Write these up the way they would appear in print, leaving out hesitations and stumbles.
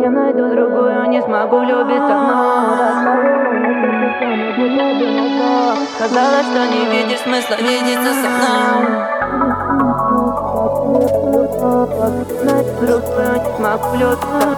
Не найду другую, не смогу влюбиться вновь. Сказала, что не видишь смысла видеться со мной. Другую не смогу влюбиться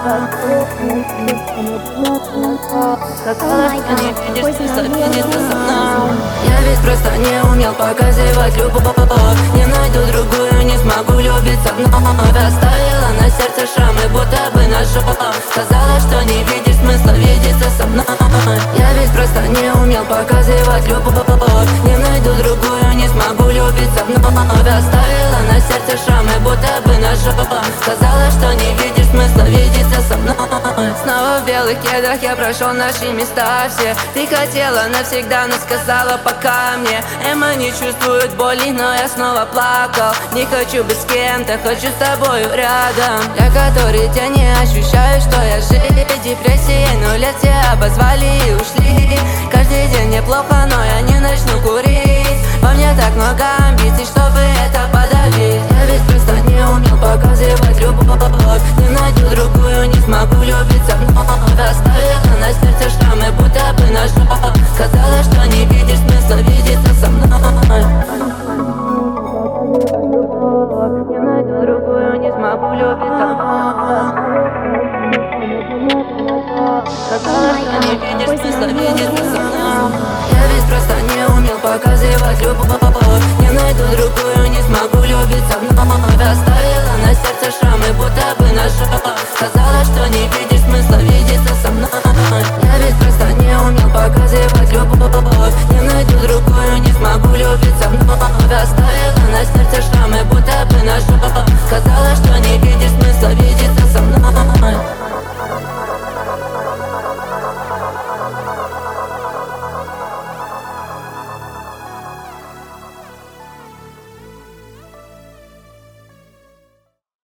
вновь. Сказала, что не видишь смысла видеться со мной. Я ведь просто не умел показывать любовь. Не найду другую, не смогу влюбиться вновь. Оставила на сердце шрамы, будто бы ножом. Сказала, что не видишь смысла видеться со мной. Я ведь просто не умел показывать любовь. Не найду другую, не смогу влюбиться вновь. Оставила на сердце шрамы, будто бы ножом. Сказала, что не видишь смысла видеться со мной. Снова в белых кедрах я прошел наши места все. Ты хотела навсегда, но сказала пока мне. Эмма не чувствует боли, но я снова плакал. Не хочу быть с кем-то, хочу с тобою рядом. Я который тебя не ощущаю, что я жить. Депрессия, 0 лет все обозвали и ушли. Каждый день мне плохо, но я не начну курить. Во мне так много амбиций, чтобы это подавить. Я ведь просто не умел показывать любовь. Не найду другую, не смогу влюбиться вновь. Оставила на сердце шрамы, будто бы ножом. Сказала, что не видишь смысла видеться со мной. Не найду другую, не смогу влюбиться вновь. Сказала, что не видишь смысла видеться со мной. Я ведь просто не умел показывать любовь. Не найду другую, не смогу влюбиться вновь. Оставила на сердце шрамы, будто бы ножом. Сказала, что не видишь смысла видеться со мной. Я ведь просто не умел показывать любовь. Не найду другую, не смогу влюбиться вновь. Оставила на сердце шрамы.